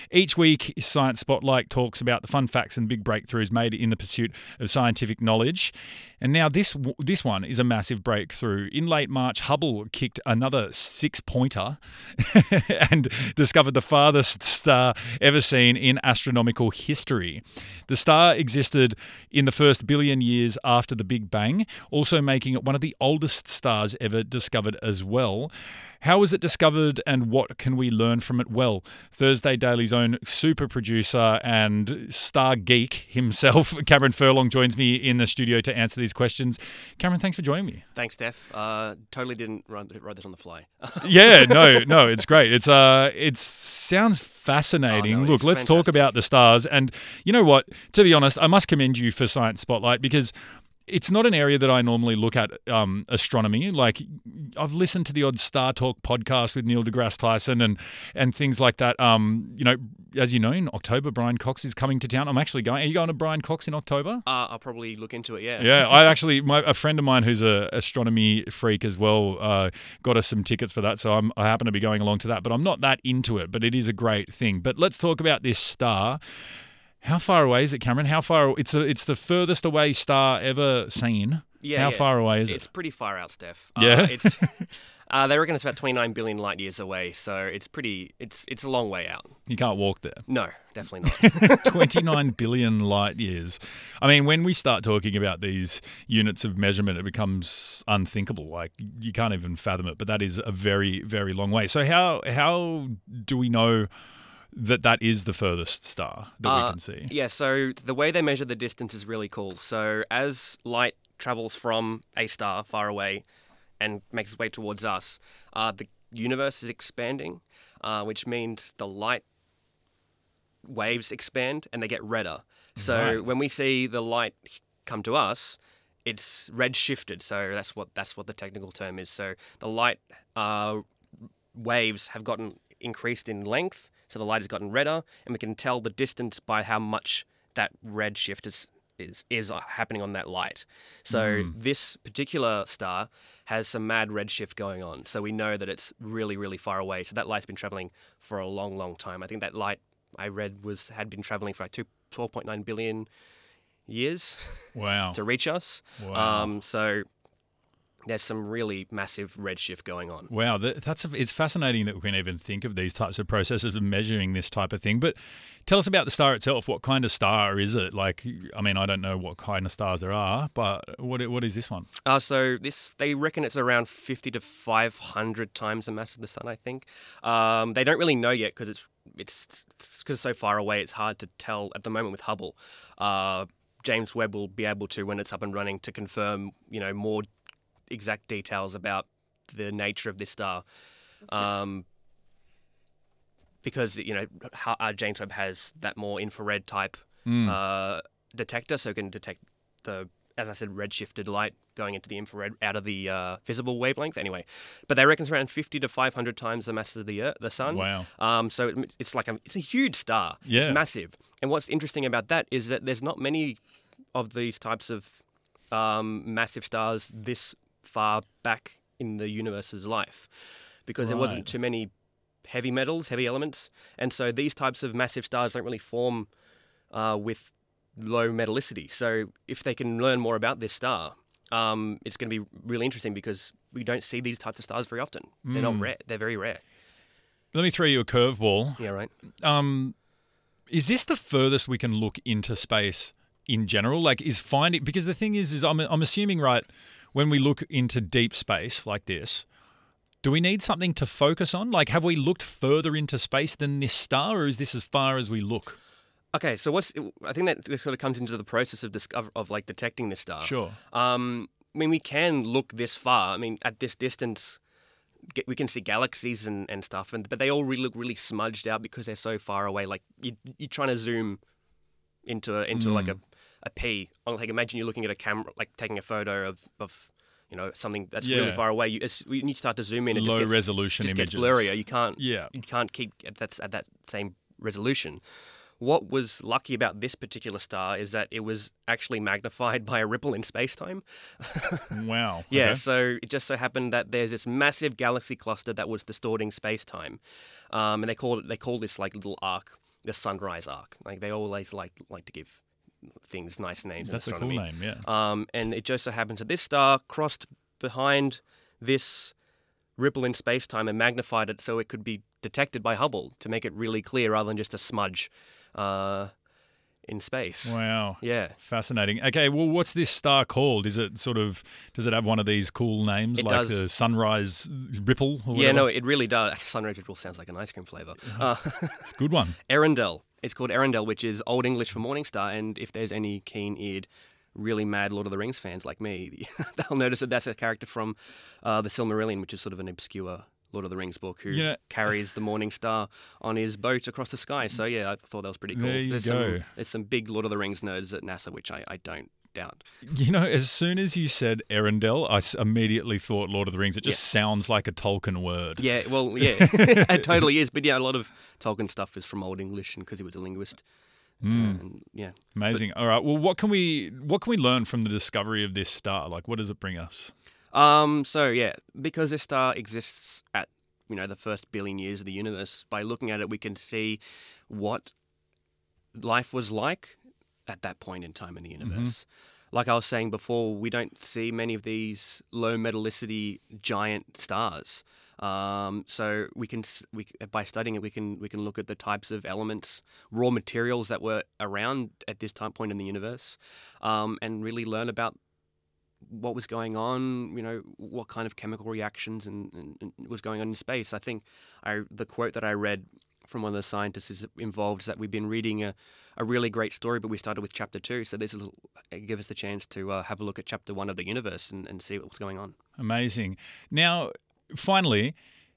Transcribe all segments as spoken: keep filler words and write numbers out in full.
Each week, Science Spotlight talks about the fun facts and big breakthroughs made in the pursuit of scientific knowledge. And now this this one is a massive breakthrough. In late March, Hubble kicked another six-pointer and discovered the farthest star ever seen in astronomical history. The star existed in the first billion years after the Big Bang, also making it one of the oldest stars ever discovered as well. How was it discovered and what can we learn from it? Well, Thursday Daily's own super producer and star geek himself, Cameron Furlong, joins me in the studio to answer these questions. Cameron, thanks for joining me. Thanks, Steph. Uh, totally didn't write, write this on the fly. yeah, no, no, it's great. It's uh, it sounds fascinating. Oh, no, Look, let's fantastic. talk about the stars. And you know what? To be honest, I must commend you for Science Spotlight because it's not an area that I normally look at, um, astronomy. Like, I've listened to the odd Star Talk podcast with Neil deGrasse Tyson and and things like that. Um, you know, as you know, in October, Brian Cox is coming to town. I'm actually going. Are you going to Brian Cox in October? Uh, I'll probably look into it, yeah. Yeah, I actually, my, a friend of mine who's a astronomy freak as well, uh, got us some tickets for that. So I'm, I happen to be going along to that, but I'm not that into it. But it is a great thing. But let's talk about this star. How far away is it, Cameron? How far? It's the it's the furthest away star ever seen. Yeah, How yeah. far away is It's it? pretty far out, Steph. Yeah? Uh, it's, uh, they reckon it's about twenty-nine billion light years away, so it's pretty. It's it's a long way out. You can't walk there. No, definitely not. twenty-nine billion light years. I mean, when we start talking about these units of measurement, it becomes unthinkable. Like, you can't even fathom it. But that is a very, very long way. So how how do we know that that is the furthest star that Uh, we can see? Yeah, so the way they measure the distance is really cool. So as light travels from a star far away and makes its way towards us, uh, the universe is expanding, uh, which means the light waves expand and they get redder. So Right. when we see the light come to us, it's red shifted. So that's what that's what the technical term is. So the light uh, waves have gotten increased in length. So the light has gotten redder, and we can tell the distance by how much that red shift is is, is happening on that light. So Mm. this particular star has some mad red shift going on. So we know that it's really, really far away. So that light's been traveling for a long, long time. I think that light I read was had been traveling for like two, twelve point nine billion years Wow. to reach us. Wow. Um, so there's some really massive red shift going on. Wow, that, that's it's fascinating that we can even think of these types of processes of measuring this type of thing. But tell us about the star itself. What kind of star is it? Like, I mean, I don't know what kind of stars there are, but what what is this one? Uh, so this, they reckon it's around fifty to five hundred times the mass of the sun, I think. Um, they don't really know yet because it's it's because it's so far away. It's hard to tell at the moment with Hubble. Uh, James Webb will be able to, when it's up and running, to confirm, you know, more exact details about the nature of this star. Um, because, you know, how, uh, James Webb has that more infrared type Mm. uh, detector, so it can detect the, as I said, redshifted light going into the infrared out of the uh, visible wavelength. Anyway, but they reckon it's around fifty to five hundred times the mass of the Earth, the sun. Wow. Um, so it, it's like a, it's a huge star. Yeah. It's massive. And what's interesting about that is that there's not many of these types of um, massive stars this far back in the universe's life, because there Right. wasn't too many heavy metals, heavy elements, and so these types of massive stars don't really form uh, with low metallicity. So if they can learn more about this star, um, it's going to be really interesting because we don't see these types of stars very often. They're not Mm. rare. They're very rare. Let me throw you a curveball. Yeah, right. Um, is this the furthest we can look into space in general? Like, is finding, because the thing is, is I'm I'm assuming, right, when we look into deep space like this, do we need something to focus on? Like, have we looked further into space than this star, or is this as far as we look? Okay, so what's I think that this sort of comes into the process of discover of like detecting this star. Sure. Um, I mean, we can look this far. I mean, at this distance, get, we can see galaxies and, and stuff, and but they all really look really smudged out because they're so far away. Like you, you're trying to zoom into a, into Mm. like a a pea. Or like imagine you're looking at a camera, like taking a photo of, of you know something that's really Yeah. far away. You, it's, when you start to zoom in, it Low just gets, resolution just images. gets blurrier. You can't Yeah. you can't keep at that at that same resolution. What was lucky about this particular star is that it was actually magnified by a ripple in space-time. Wow. Yeah, Okay. so it just so happened that there's this massive galaxy cluster that was distorting space-time, um, and they called it they call this like little arc the Sunrise Arc. Like they always like like to give things nice names. That's in a cool astronomy. name, yeah. Um, and it just so happens that this star crossed behind this ripple in space-time and magnified it so it could be detected by Hubble to make it really clear rather than just a smudge uh, in space. Wow. Yeah. Fascinating. Okay, well, what's this star called? Is it sort of, does it have one of these cool names It like does. the Sunrise Ripple or whatever? Yeah, no, it really does. Sunrise Ripple sounds like an ice cream flavour. Uh, It's a good one. Erendel. It's called Erendel, which is Old English for morning star. And if there's any keen-eared, really mad Lord of the Rings fans like me, they'll notice that that's a character from uh, the Silmarillion, which is sort of an obscure Lord of the Rings book, who You know- carries the morning star on his boat across the sky. So yeah, I thought that was pretty cool. There you there's go. Some, there's some big Lord of the Rings nerds at NASA, which I, I don't doubt. You know, as soon as you said Erendel, I s- immediately thought Lord of the Rings. It just sounds like a Tolkien word. Yeah, well, yeah, it totally is. But yeah, a lot of Tolkien stuff is from Old English, and because he was a linguist. Mm. And yeah, Amazing. All right. Well, what can we what can we learn from the discovery of this star? Like, what does it bring us? Um. So yeah, because this star exists at you know the first billion years of the universe, by looking at it, we can see what life was like at that point in time in the universe. Like I was saying before, we don't see many of these low metallicity giant stars. Um, so we can s- we by studying it, we can we can look at the types of elements, raw materials that were around at this time point in the universe, um, and really learn about what was going on, you know, what kind of chemical reactions and, and, and was going on in space. I think I, the quote that I read from one of the scientists is involved is that we've been reading a, a really great story, but we started with chapter two. So this will give us the chance to uh, have a look at chapter one of the universe and, and see what's going on. Amazing. Now, finally,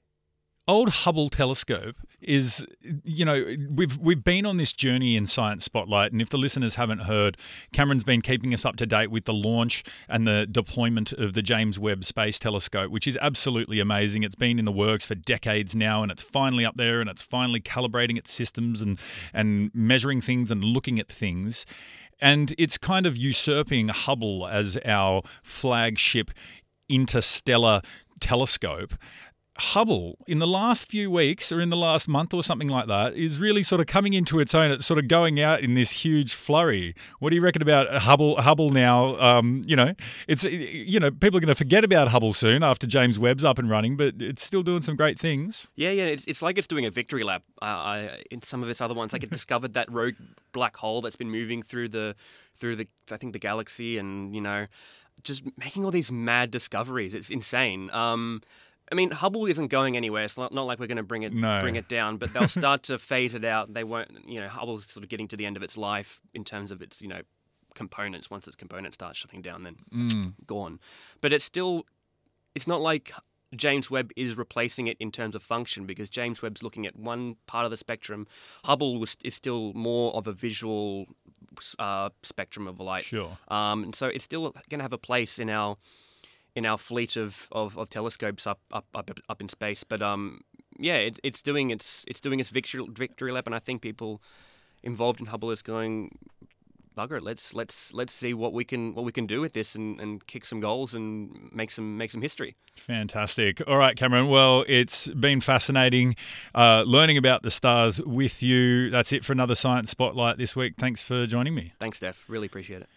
old Hubble telescope is, you know, we've we've been on this journey in Science Spotlight, and if the listeners haven't heard, Cameron's been keeping us up to date with the launch and the deployment of the James Webb Space Telescope, which is absolutely amazing. It's been in the works for decades now, and it's finally up there, and it's finally calibrating its systems and and measuring things and looking at things. And it's kind of usurping Hubble as our flagship interstellar telescope. Hubble, in the last few weeks or in the last month or something like that, is really sort of coming into its own. It's sort of going out in this huge flurry. What do you reckon about Hubble? Hubble now, um, you know, it's you know people are going to forget about Hubble soon after James Webb's up and running, but it's still doing some great things. Yeah, yeah, it's, it's like it's doing a victory lap. Uh, I, in some of its other ones, like it discovered that rogue black hole that's been moving through the through the I think the galaxy, and you know, just making all these mad discoveries. It's insane. Um, I mean, Hubble isn't going anywhere. It's not, not like we're going to bring it No. bring it down, but they'll start to phase it out. They won't, you know, Hubble's sort of getting to the end of its life in terms of its, you know, components. Once its components start shutting down, then Mm. gone. But it's still, it's not like James Webb is replacing it in terms of function, because James Webb's looking at one part of the spectrum. Hubble was, is still more of a visual uh, spectrum of light. Sure. Um, and so it's still going to have a place in our in our fleet of, of, of telescopes up, up up up in space. But um, yeah, it, it's doing its it's doing its victory victory lap, and I think people involved in Hubble is going, bugger it, let's let's let's see what we can what we can do with this and, and kick some goals and make some make some history. Fantastic. All right, Cameron. Well, it's been fascinating uh, learning about the stars with you. That's it for another Science Spotlight this week. Thanks for joining me. Thanks, Steph. Really appreciate it.